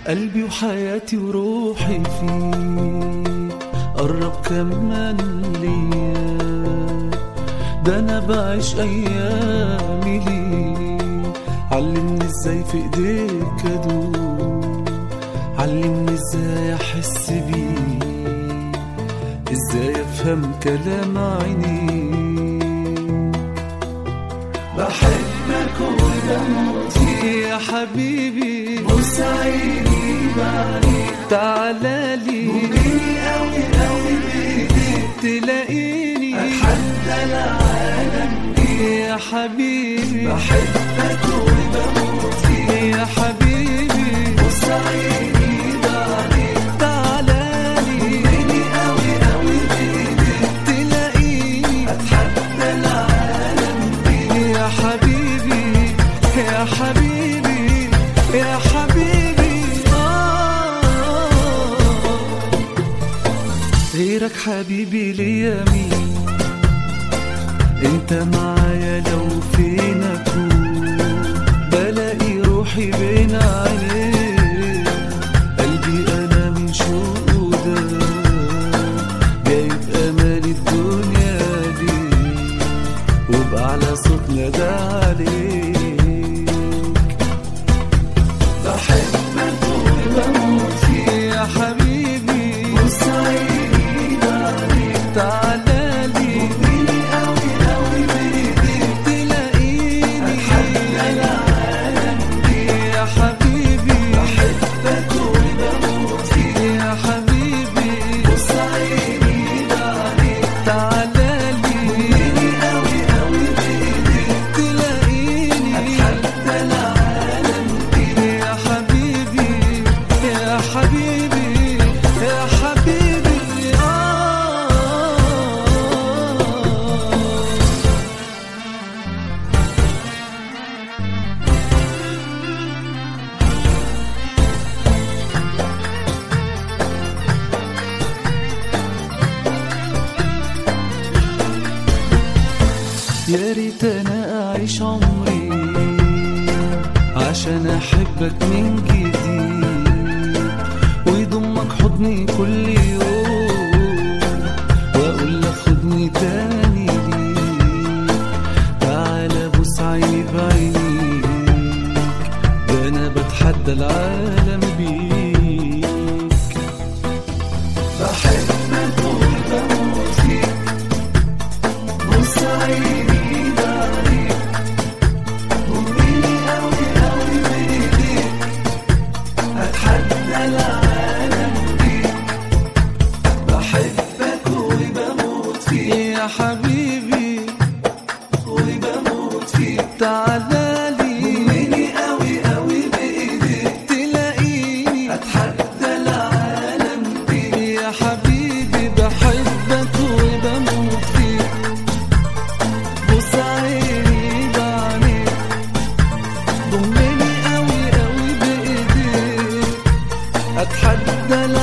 قلبي وحياتي وروحي فيك، قرب كمان ليا، ده انا بعيش ايامي ليك. علمني ازاي في ايديك ادوب، علمني ازاي احس بيك، ازاي افهم كلام عينيك. بحبك وبموت فيك يا حبيبي، بص عيني بعينيك، تعالالي وجيني قوي قوي بايديك، تلاقيني اتحدى العالم بيك يا حبيبي. بحبك وبموت فيك يا حبيبي، بص عيني بعينيك، تعالالي وجيني قوي قوي بايديك، تلاقيني اتحدى العالم بيك يا حبيبي يا حبيبي يا حبيبي. غيرك حبيبي ليا مين؟ انت معايا لو فين اكون، بلاقي روحي بين عينيك. قلبي انا من شوقه ده جايب امال الدنيا ليك، وبأعلى صوت نادى عليك. بحبك وبموت فيك يا حبيبي، بص عيني بعينيك، تعالالي وجيني قوي قوي بايديك، تلاقيني اتحدى العالم بيك يا حبيبي. بحبك وبموت فيك يا حبيبي، بص عيني بعينيك، تعالالي وجيني قوي قوي بايديك، تلاقيني اتحدى العالم بيك يا حبيبي يا حبيبي يا حبيبي. يا ريت انا اعيش عمري عشان احبك من جديد، ويضمك حضني كل يوم، واقول لك خدني تاني ليك. تعالى بص عيني بعينيك، ده انا بتحدى العالم بيك. بحبك وبموت فيك، بص عيني بعينيك، وجيني قوي قوي بايديك، اتحدى العالم بيك. بحبك وبموت فيك يا حبيبي وبموت فيك، تعالالي وجيني قوي قوي بايديك، تلاقيني اتحدى العالم بيك يا حبيبي. بحبك وبموت فيك، بص عيني بعينيك، ضمني قوي قوي بايديك، اتحدى